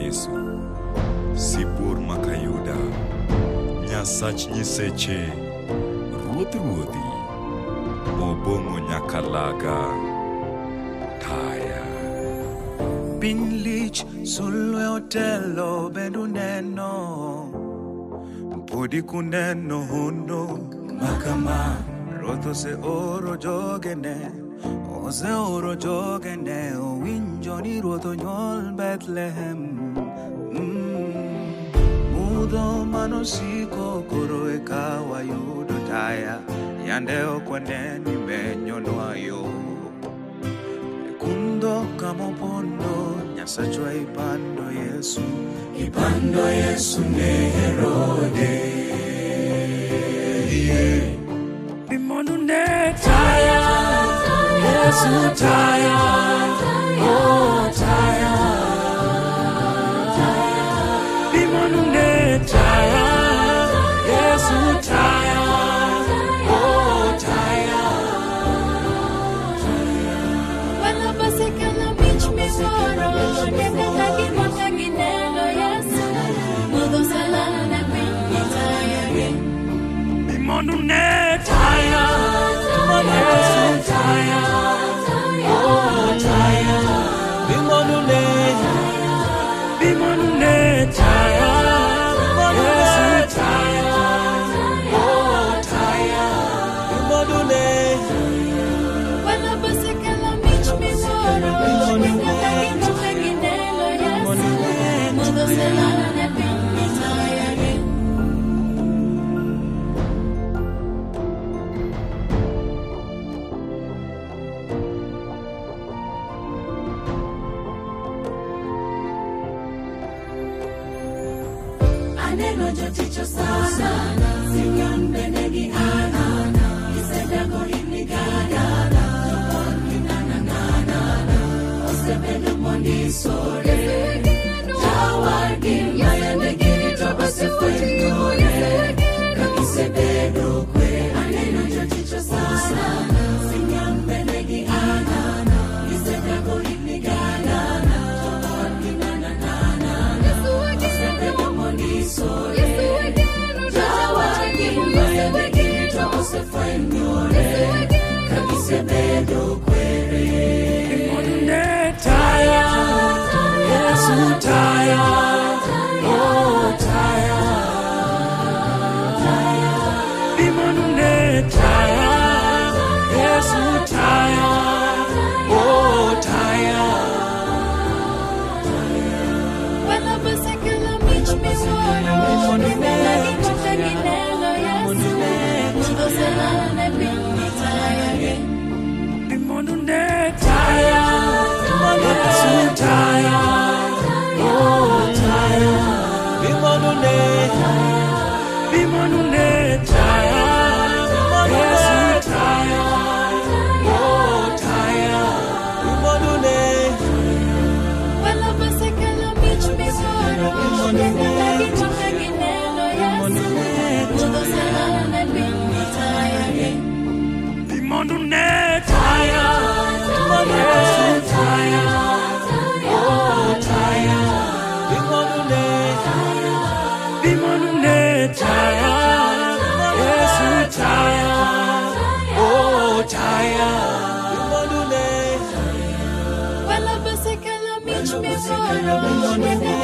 Yesu, Sipur Makayuda, Nyasach Nyiseche, Ruoth Ruodhi, Mobongo Nyakalaga, Taya. Piny lich sulwe otelo bedu neno, podi kuneno hono makama. Ruoth oseoro jogene, owinjo ni Ruoth onyuol Bethlehem. Mudho manosiko koro eka wayudo taya, yande ok waneni menyonwa yo. Kundo kamopondo, Nyasachwa ipando Yesu ne Herode. Bimondo ne taya, Yesu taya, oh taya. Bimondo ne taya, Yesu taya, oh taya. Wala basikala mich misoro, nenda lagi matagi nelo Yesu. Mudo salana na pinyi taya gen. Bimondo ne taya, Yesu taya, oh taya. Bimondo ne taya, Yesu taya, oh taya. Bimondo ne. Wala basikala mich misoro, nenda lagi matagi nelo Yesu. Mudo salana na pinyi taya gen. Aneno joticho sana, Simeon benegi ana, Isedako inigana, Jokon inana, Osebedo mondi sore, Jawargi mayande girito osefwenore, Kakisebedo kwe. Aneno joticho sana, Simeon benegi ana, Isedako inigana, Jokon inana, Osebedo mondi sore, Jawargi mayande girito osefwenore, Kakisebedo kwere. Ne taya, Yesu taya, oh taya. Bimondo ne taya, Yesu taya, oh taya. Wala basikala mich misoro, nenda lagi matagi nelo Yesu. Mudo salana na pinyi taya gen. Bimondo ne taya, Yesu taya, oh taya. Bimondo ne taya, Yesu taya, oh taya. Bimondo ne. Wala basikala mich misoro, nenda lagi matagi nelo Yesu. Mudo salana na pinyi taya gen. Bimondo ne taya, Yesu taya, oh taya. Bimondo ne taya, Yesu taya, oh taya. Bimondo ne. Wala basikala mich misoro, nenda